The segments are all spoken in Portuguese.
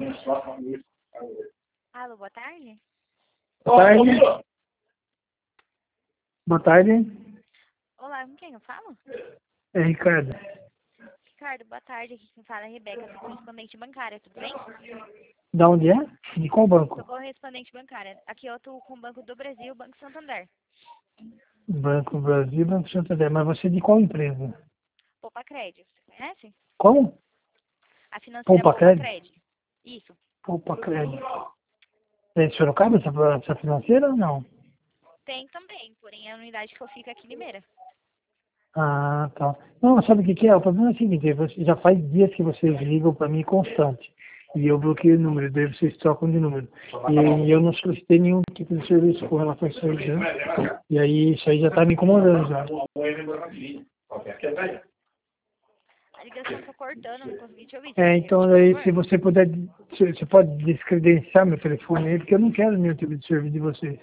Alô, boa tarde? Boa tarde. Boa tarde. Olá, com quem eu falo? É Ricardo. Ricardo, boa tarde. Aqui quem fala é Rebeca, sou correspondente bancária, tudo bem? Da onde é? De qual banco? Sou correspondente bancária. Aqui eu estou com o Banco do Brasil, Banco Santander. Banco Brasil, Banco Santander. Mas você é de qual empresa? Poupa Crédito, você conhece? Como? A financeira Poupa Poupa Crédito? Crédito. Isso. Poupa Crédito. É de Sorocaba essa financeira ou não? Tem também, porém é a unidade que eu fico aqui em Limeira. Ah, tá. Não, sabe o que que é? O problema é o seguinte, já faz dias que vocês ligam para mim constante. E eu bloqueio o número, daí vocês trocam de número. E eu não solicitei nenhum tipo de serviço com relação a isso aí, né? E aí isso aí já está me incomodando já. A ligação tá cortando, não consegui te ouvir. Você É, pode então repetir, por daí se favor? você puder, você pode descredenciar meu telefone aí, porque eu não quero nenhum tipo de serviço de vocês.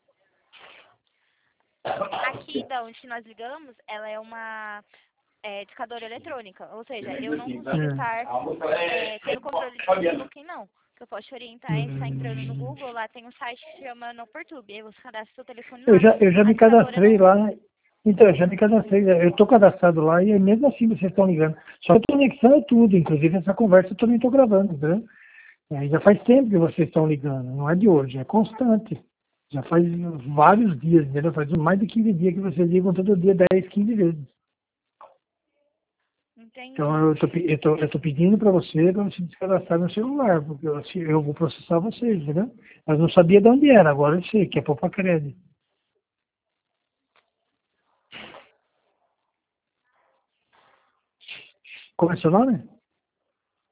Aqui da onde nós ligamos, ela é uma discadora eletrônica. Ou seja, eu não consigo estar tendo controle de quem não. O que eu posso te orientar é estar entrando no Hum. Google, lá tem um site que se chama Noportube. Aí você cadastra seu telefone Eu lá. já A me discadora cadastrei não. lá. Então, eu já me cadastrei. Eu estou cadastrado lá e mesmo assim vocês estão ligando. Só que a conexão é tudo, inclusive essa conversa eu também estou gravando, entendeu? Já faz tempo que vocês estão ligando, não é de hoje, é constante. Já faz vários dias, entendeu? Faz mais de 15 dias que vocês ligam todo dia 10, 15 vezes. Então Entendi. eu tô pedindo para você descadastrar no celular, porque eu vou processar vocês, entendeu? Mas não sabia de onde era, agora eu sei, que é Poupa Crédito. Como é seu nome?